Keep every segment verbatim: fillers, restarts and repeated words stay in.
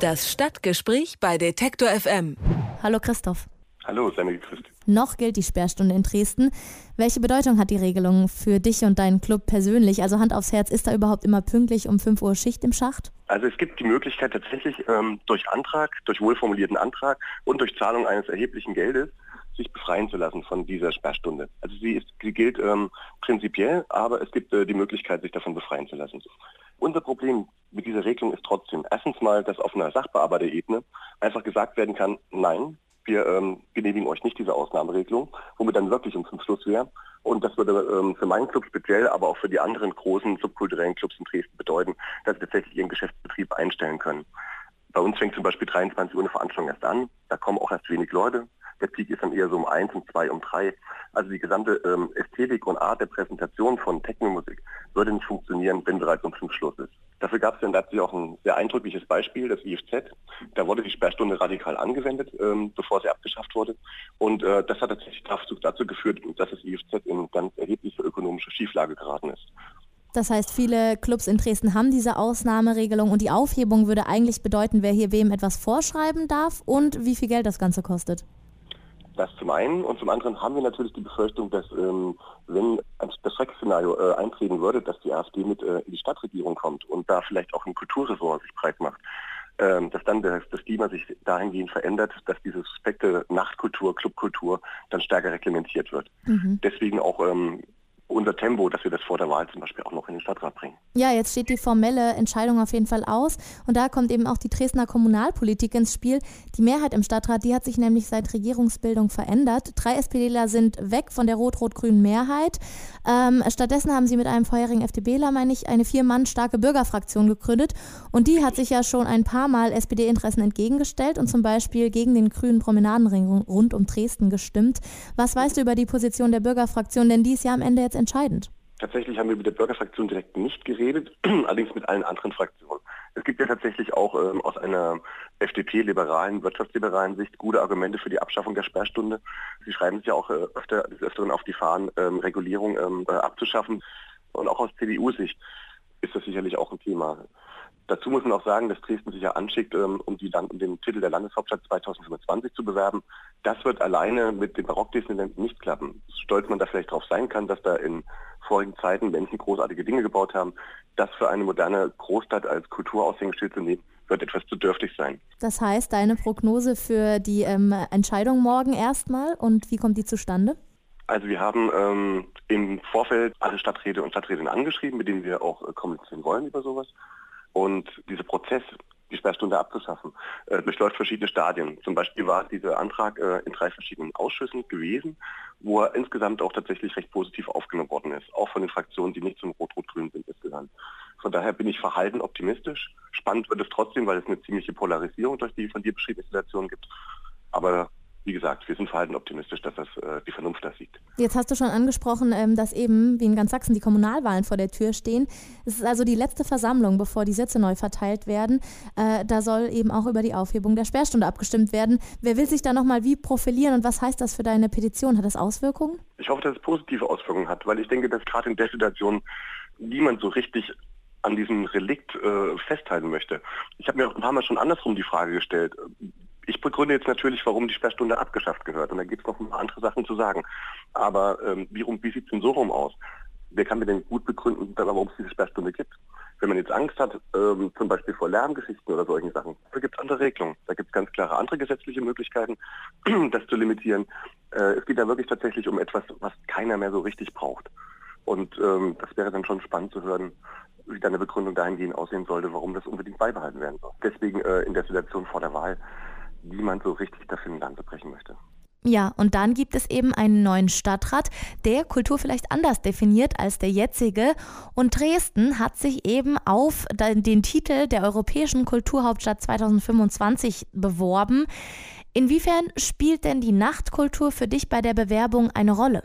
Das Stadtgespräch bei Detektor F M. Hallo Christoph. Hallo, sei mir gegrüßt. Noch gilt die Sperrstunde in Dresden. Welche Bedeutung hat die Regelung für dich und deinen Club persönlich? Also Hand aufs Herz, ist da überhaupt immer pünktlich um fünf Uhr Schicht im Schacht? Also es gibt die Möglichkeit tatsächlich ähm, durch Antrag, durch wohlformulierten Antrag und durch Zahlung eines erheblichen Geldes sich befreien zu lassen von dieser Sperrstunde. Also sie, ist, sie gilt ähm, prinzipiell, aber es gibt äh, die Möglichkeit, sich davon befreien zu lassen. Unser Problem mit dieser Regelung ist trotzdem erstens mal, dass auf einer Sachbearbeiterebene einfach gesagt werden kann, nein, wir ähm, genehmigen euch nicht diese Ausnahmeregelung, womit dann wirklich um fünf Schluss wäre. Und das würde ähm, für meinen Club speziell, aber auch für die anderen großen subkulturellen Clubs in Dresden bedeuten, dass sie tatsächlich ihren Geschäftsbetrieb einstellen können. Bei uns fängt zum Beispiel dreiundzwanzig Uhr eine Veranstaltung erst an, da kommen auch erst wenig Leute. Der Peak ist dann eher so um eins, um zwei, um drei. Also die gesamte ähm, Ästhetik und Art der Präsentation von Techno-Musik würde nicht funktionieren, wenn bereits um fünf Schluss ist. Dafür gab es in Leipzig auch ein sehr eindrückliches Beispiel, das I F Z. Da wurde die Sperrstunde radikal angewendet, ähm, bevor sie abgeschafft wurde. Und äh, das hat tatsächlich dazu, dazu geführt, dass das I F Z in ganz erhebliche ökonomische Schieflage geraten ist. Das heißt, viele Clubs in Dresden haben diese Ausnahmeregelung und die Aufhebung würde eigentlich bedeuten, wer hier wem etwas vorschreiben darf und wie viel Geld das Ganze kostet. Das zum einen und zum anderen haben wir natürlich die Befürchtung, dass ähm, wenn das Schreckszenario äh, eintreten würde, dass die AfD mit äh, in die Stadtregierung kommt und da vielleicht auch ein Kulturressort sich breit macht, ähm, dass dann das, das Klima sich dahingehend verändert, dass diese suspekte Nachtkultur, Clubkultur dann stärker reglementiert wird. Mhm. Deswegen auch ähm, unser Tempo, dass wir das vor der Wahl zum Beispiel auch noch in den Stadtrat bringen. Ja, jetzt steht die formelle Entscheidung auf jeden Fall aus und da kommt eben auch die Dresdner Kommunalpolitik ins Spiel. Die Mehrheit im Stadtrat, die hat sich nämlich seit Regierungsbildung verändert. Drei SPDler sind weg von der rot-rot-grünen Mehrheit. Ähm, stattdessen haben sie mit einem vorherigen FDPler, meine ich, eine vier Mann starke Bürgerfraktion gegründet und die hat sich ja schon ein paar Mal S P D-Interessen entgegengestellt und zum Beispiel gegen den grünen Promenadenring rund um Dresden gestimmt. Was weißt du über die Position der Bürgerfraktion, denn die ist ja am Ende jetzt entscheidend? Tatsächlich haben wir mit der Bürgerfraktion direkt nicht geredet, allerdings mit allen anderen Fraktionen. Es gibt ja tatsächlich auch ähm, aus einer F D P-liberalen, wirtschaftsliberalen Sicht gute Argumente für die Abschaffung der Sperrstunde. Sie schreiben sich ja auch äh, öfter, des Öfteren auf die Fahnen, ähm, Regulierung ähm, äh, abzuschaffen. Und auch aus C D U-Sicht ist das sicherlich auch ein Thema. Dazu muss man auch sagen, dass Dresden sich ja anschickt, um, die Land- um den Titel der Landeshauptstadt zweitausendfünfundzwanzig zu bewerben. Das wird alleine mit den Barock-Disneyland nicht klappen. So stolz man da vielleicht drauf sein kann, dass da in vorigen Zeiten Menschen großartige Dinge gebaut haben, das für eine moderne Großstadt als Kulturaushängeschild zu nehmen, wird etwas zu dürftig sein. Das heißt, deine Prognose für die ähm, Entscheidung morgen erstmal und wie kommt die zustande? Also wir haben ähm, im Vorfeld alle Stadträte und Stadträtinnen angeschrieben, mit denen wir auch äh, kommunizieren wollen über sowas. Und dieser Prozess, die Sperrstunde abzuschaffen, äh, durchläuft verschiedene Stadien. Zum Beispiel war dieser Antrag äh, in drei verschiedenen Ausschüssen gewesen, wo er insgesamt auch tatsächlich recht positiv aufgenommen worden ist, auch von den Fraktionen, die nicht zum Rot-Rot-Grün sind insgesamt. Von daher bin ich verhalten optimistisch. Spannend wird es trotzdem, weil es eine ziemliche Polarisierung durch die von dir beschriebene Situation gibt. Aber wie gesagt, wir sind verhalten optimistisch, dass das äh, die Vernunft da siegt. Jetzt hast du schon angesprochen, ähm, dass eben, wie in ganz Sachsen, die Kommunalwahlen vor der Tür stehen. Es ist also die letzte Versammlung, bevor die Sitze neu verteilt werden. Äh, da soll eben auch über die Aufhebung der Sperrstunde abgestimmt werden. Wer will sich da nochmal wie profilieren und was heißt das für deine Petition? Hat das Auswirkungen? Ich hoffe, dass es positive Auswirkungen hat, weil ich denke, dass gerade in der Situation niemand so richtig an diesem Relikt äh, festhalten möchte. Ich habe mir auch ein paar Mal schon andersrum die Frage gestellt. Ich begründe jetzt natürlich, warum die Sperrstunde abgeschafft gehört. Und da gibt es noch ein paar andere Sachen zu sagen. Aber ähm, wie, wie sieht es denn so rum aus? Wer kann mir denn gut begründen, warum es diese Sperrstunde gibt? Wenn man jetzt Angst hat, ähm, zum Beispiel vor Lärmgeschichten oder solchen Sachen, da gibt es andere Regelungen. Da gibt es ganz klare andere gesetzliche Möglichkeiten, das zu limitieren. Äh, es geht da wirklich tatsächlich um etwas, was keiner mehr so richtig braucht. Und ähm, das wäre dann schon spannend zu hören, wie deine Begründung dahingehend aussehen sollte, warum das unbedingt beibehalten werden soll. Deswegen äh, in der Situation vor der Wahl niemand so richtig dafür in Land brechen möchte. Ja, und dann gibt es eben einen neuen Stadtrat, der Kultur vielleicht anders definiert als der jetzige. Und Dresden hat sich eben auf den Titel der Europäischen Kulturhauptstadt zweitausendfünfundzwanzig beworben. Inwiefern spielt denn die Nachtkultur für dich bei der Bewerbung eine Rolle?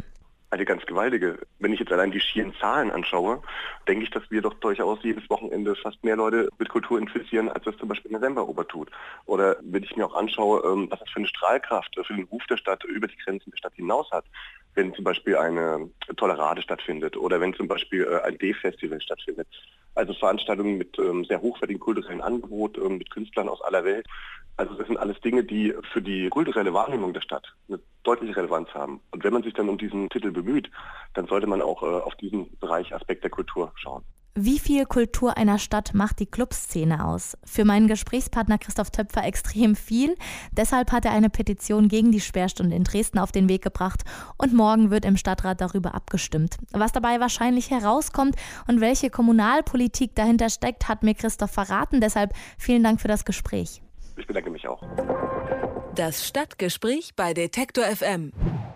Eine ganz gewaltige. Wenn ich jetzt allein die schieren Zahlen anschaue, denke ich, dass wir doch durchaus jedes Wochenende fast mehr Leute mit Kultur infizieren, als das zum Beispiel eine Semperoper tut. Oder wenn ich mir auch anschaue, was das für eine Strahlkraft für den Ruf der Stadt über die Grenzen der Stadt hinaus hat, wenn zum Beispiel eine Tolerade stattfindet oder wenn zum Beispiel ein D-Festival stattfindet. Also Veranstaltungen mit ähm, sehr hochwertigem kulturellen Angebot, ähm, mit Künstlern aus aller Welt. Also das sind alles Dinge, die für die kulturelle Wahrnehmung der Stadt eine deutliche Relevanz haben. Und wenn man sich dann um diesen Titel bemüht, dann sollte man auch äh, auf diesen Bereich Aspekt der Kultur schauen. Wie viel Kultur einer Stadt macht die Clubszene aus? Für meinen Gesprächspartner Christoph Töpfer extrem viel. Deshalb hat er eine Petition gegen die Sperrstunde in Dresden auf den Weg gebracht und morgen wird im Stadtrat darüber abgestimmt. Was dabei wahrscheinlich herauskommt und welche Kommunalpolitik dahinter steckt, hat mir Christoph verraten. Deshalb vielen Dank für das Gespräch. Ich bedanke mich auch. Das Stadtgespräch bei Detektor F M.